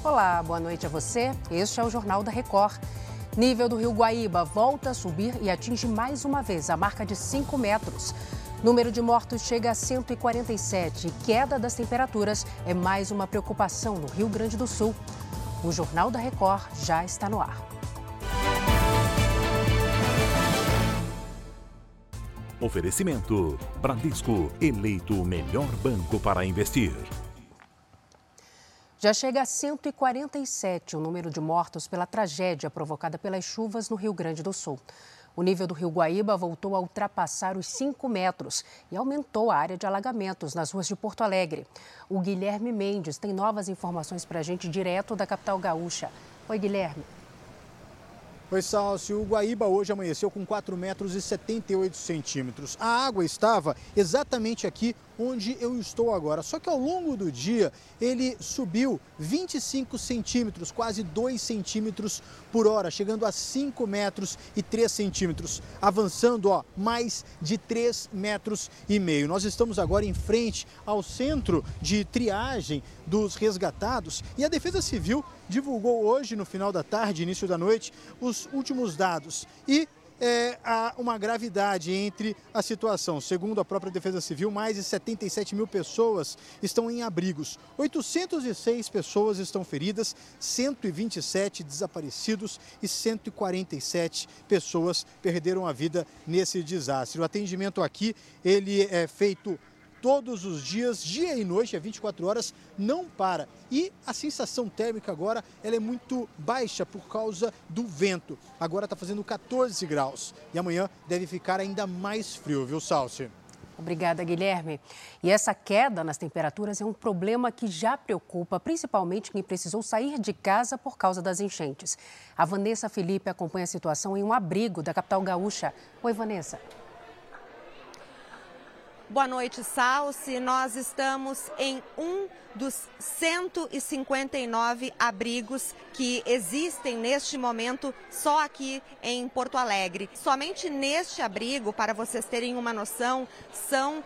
Olá, boa noite a você. Este é o Jornal da Record. Nível do Rio Guaíba volta a subir e atinge mais uma vez a marca de 5 metros. Número de mortos chega a 147 e queda das temperaturas é mais uma preocupação no Rio Grande do Sul. O Jornal da Record já está no ar. Oferecimento: Bradesco, eleito o melhor banco para investir. Já chega a 147 o número de mortos pela tragédia provocada pelas chuvas no Rio Grande do Sul. O nível do Rio Guaíba voltou a ultrapassar os 5 metros e aumentou a área de alagamentos nas ruas de Porto Alegre. O Guilherme Mendes tem novas informações para a gente direto da capital gaúcha. Oi, Guilherme. Oi, Salsi. O Guaíba hoje amanheceu com 4 metros e 78 centímetros. A água estava exatamente aqui onde eu estou agora. Só que ao longo do dia ele subiu 25 centímetros, quase 2 centímetros por hora, chegando a 5 metros e 3 centímetros, avançando mais de 3 metros e meio. Nós estamos agora em frente ao centro de triagem dos resgatados e a Defesa Civil divulgou hoje, no final da tarde, início da noite, os últimos dados. E há uma gravidade entre a situação. Segundo a própria Defesa Civil, mais de 77 mil pessoas estão em abrigos. 806 pessoas estão feridas, 127 desaparecidos e 147 pessoas perderam a vida nesse desastre. O atendimento aqui, ele é feito todos os dias, dia e noite, 24 horas, não para. E a sensação térmica agora ela é muito baixa por causa do vento. Agora está fazendo 14 graus e amanhã deve ficar ainda mais frio, viu, Salsi? Obrigada, Guilherme. E essa queda nas temperaturas é um problema que já preocupa, principalmente quem precisou sair de casa por causa das enchentes. A Vanessa Felipe acompanha a situação em um abrigo da capital gaúcha. Oi, Vanessa. Boa noite, Salsi. Nós estamos em um dos 159 abrigos que existem neste momento só aqui em Porto Alegre. Somente neste abrigo, para vocês terem uma noção, são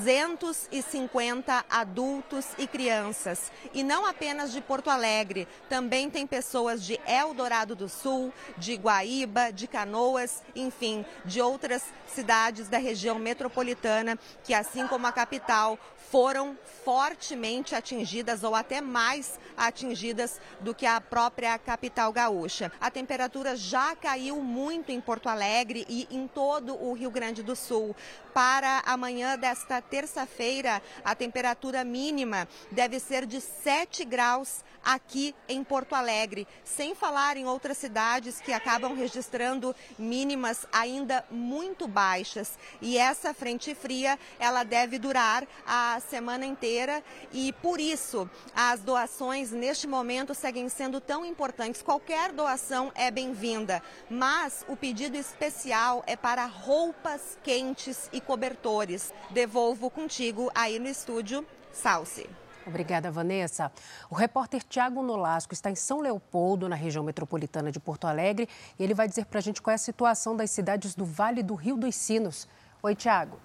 250 adultos e crianças. E não apenas de Porto Alegre, também tem pessoas de Eldorado do Sul, de Guaíba, de Canoas, enfim, de outras cidades da região metropolitana que, assim como a capital, foram fortemente atingidas ou até mais atingidas do que a própria capital gaúcha. A temperatura já caiu muito em Porto Alegre e em todo o Rio Grande do Sul. Para amanhã desta terça-feira, a temperatura mínima deve ser de 7 graus aqui em Porto Alegre, sem falar em outras cidades que acabam registrando mínimas ainda muito baixas. E essa frente fria, ela deve durar a semana inteira e, por isso, as doações neste momento seguem sendo tão importantes. Qualquer doação é bem-vinda, mas o pedido especial é para roupas quentes e cobertores. Devolvo contigo aí no estúdio, Salsi. Obrigada, Vanessa. O repórter Tiago Nolasco está em São Leopoldo, na região metropolitana de Porto Alegre, e ele vai dizer para a gente qual é a situação das cidades do Vale do Rio dos Sinos. Oi, Tiago.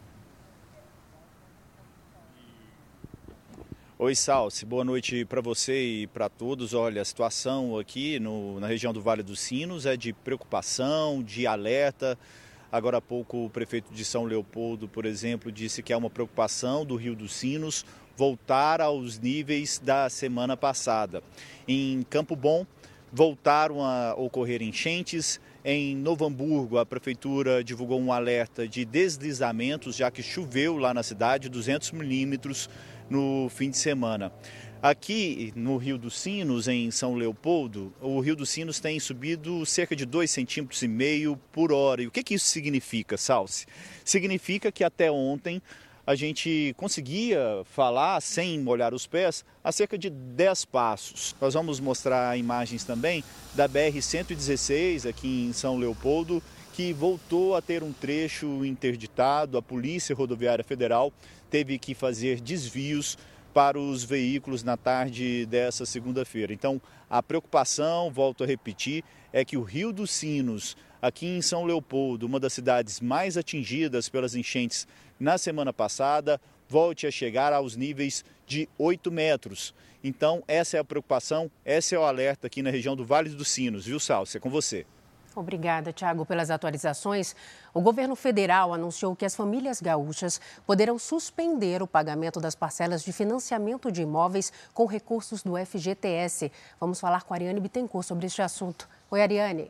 Oi, Salsi. Boa noite para você e para todos. Olha, a situação aqui na região do Vale dos Sinos é de preocupação, de alerta. Agora há pouco o prefeito de São Leopoldo, por exemplo, disse que há uma preocupação do Rio dos Sinos voltar aos níveis da semana passada. Em Campo Bom, voltaram a ocorrer enchentes. Em Novo Hamburgo, a prefeitura divulgou um alerta de deslizamentos, já que choveu lá na cidade 200 milímetros no fim de semana. Aqui no Rio dos Sinos, em São Leopoldo, o Rio dos Sinos tem subido cerca de 2,5 centímetros por hora. E o que isso significa, Salsi? Significa que até ontem a gente conseguia falar, sem molhar os pés, a cerca de 10 passos. Nós vamos mostrar imagens também da BR-116 aqui em São Leopoldo, que voltou a ter um trecho interditado. A Polícia Rodoviária Federal teve que fazer desvios para os veículos na tarde dessa segunda-feira. Então, a preocupação, volto a repetir, é que o Rio dos Sinos, aqui em São Leopoldo, uma das cidades mais atingidas pelas enchentes na semana passada, volte a chegar aos níveis de 8 metros. Então, essa é a preocupação, esse é o alerta aqui na região do Vale dos Sinos, viu, Salsi? É com você. Obrigada, Tiago, pelas atualizações. O governo federal anunciou que as famílias gaúchas poderão suspender o pagamento das parcelas de financiamento de imóveis com recursos do FGTS. Vamos falar com a Ariane Bittencourt sobre este assunto. Oi, Ariane.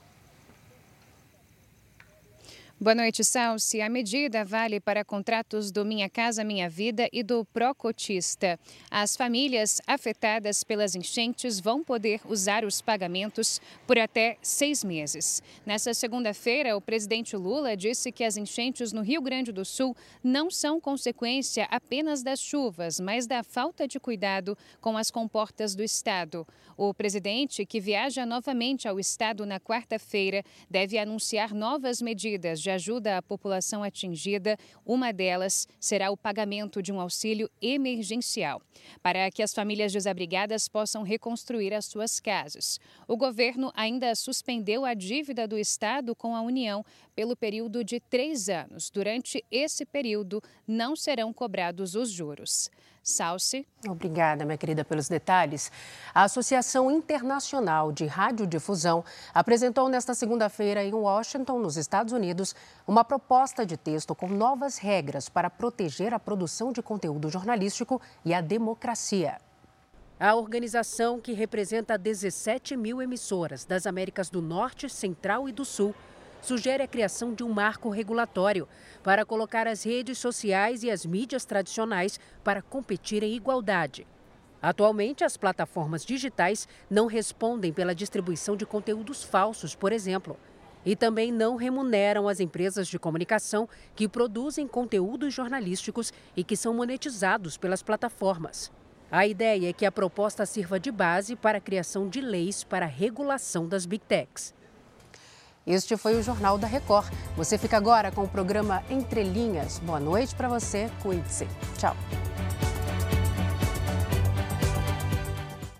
Boa noite, Salsi. A medida vale para contratos do Minha Casa Minha Vida e do Procotista. As famílias afetadas pelas enchentes vão poder usar os pagamentos por até 6 meses. Nessa segunda-feira, o presidente Lula disse que as enchentes no Rio Grande do Sul não são consequência apenas das chuvas, mas da falta de cuidado com as comportas do estado. O presidente, que viaja novamente ao estado na quarta-feira, deve anunciar novas medidas de ajuda à população atingida. Uma delas será o pagamento de um auxílio emergencial, para que as famílias desabrigadas possam reconstruir as suas casas. O governo ainda suspendeu a dívida do estado com a União pelo período de 3 anos. Durante esse período, não serão cobrados os juros. Salsi. Obrigada, minha querida, pelos detalhes. A Associação Internacional de Radiodifusão apresentou nesta segunda-feira em Washington, nos Estados Unidos, uma proposta de texto com novas regras para proteger a produção de conteúdo jornalístico e a democracia. A organização, que representa 17 mil emissoras das Américas do Norte, Central e do Sul, sugere a criação de um marco regulatório para colocar as redes sociais e as mídias tradicionais para competir em igualdade. Atualmente, as plataformas digitais não respondem pela distribuição de conteúdos falsos, por exemplo, e também não remuneram as empresas de comunicação que produzem conteúdos jornalísticos e que são monetizados pelas plataformas. A ideia é que a proposta sirva de base para a criação de leis para a regulação das Big Techs. Este foi o Jornal da Record. Você fica agora com o programa Entre Linhas. Boa noite para você. Cuide-se. Tchau.